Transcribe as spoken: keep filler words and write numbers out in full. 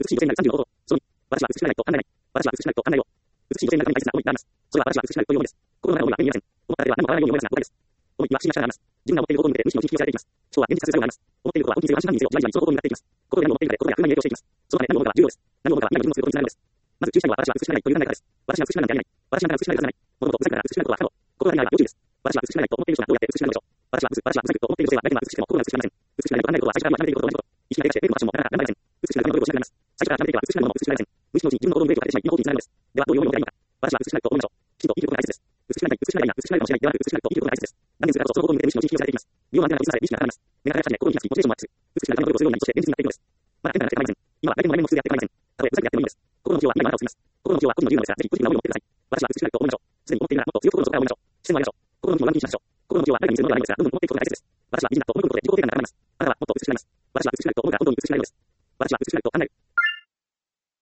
しい女性になるさんじゅうの男。そのに、私は美しくないと考えない。私は美しくないと考えよう。美しい女性になるために大切な思いがあります。それは私は美しくなるというものです。心の中の思いは手に見えません。思っただけでは何も変わらないように思いますが、誤解です。思いは不思議な力があります。自分が思っていることを見て無意識の認識をされていきます。思考は現実させる必要があります。思っていることは本気にせよ安心感にせよじわじわにその行動になっていきます。心で何を思っているかで心が空間に影響していきます。そのため何を思うかは重要です。何を思うかは今の自分をすることにつながるのです。まず注意したいのは私は美しくないという考え方です。私は美しくないなんてありない。私なんか美しくないはずがない。物事をうざくなら美しくないことは不可能。心がないは要注意です。私は美しくないと思っている人がどうやって美しくなるのでしょう。私はブス、私はブサイクと思っている女性は誰もが美しくても心が美しくありません。美しくないと考えることは最初から間違っていることと同じこと。意識が出して程度のファッションもなかなか頑張れません。美しくなるための努力をしなくなります。最初から決めていれば美しくなるものも美しくなりません。無意識のうちに自分の行動にブレーキをかけてしまい、今方向につながるのです。ではどういう思いを持てばいいのか。私は美しくないと思いましょう。きちんと生きることが大切です。美しくなりたい、美しくなりたいな、美しくなるかもしれないではなく、美しくなると生きることが大切です。何年するかとその行動に向けて無意識の認識をされていきます。身を安全なくされ、意識が高まります。目が輝き始め、心に響き、モチベーションもアップする。美しくなるための努力をするようになり、そして現実になっていくのです。まだ変ながつけてまいりません。今は相手の真似も普通でやってまいりません。たとえブサイクでやってもいいのです。心の目標は未来のあなたを作ります。心の目標は個人の自由なのですが、ぜひポジティブな思いを持ってください。私は美しくなると思いましょう。すでに思っているならもっと強く心の底から思いましょう。視線を上げましょう。心の向きをワンピーしましょう。心の目標は誰かにするものではないのですが、どんどん持っていくことが大切です。私は美人だと思い込むことで自己肯定感が高まります。あなたはもっと美しくなります。私は美しくなると思うから本当に美しくなるのです。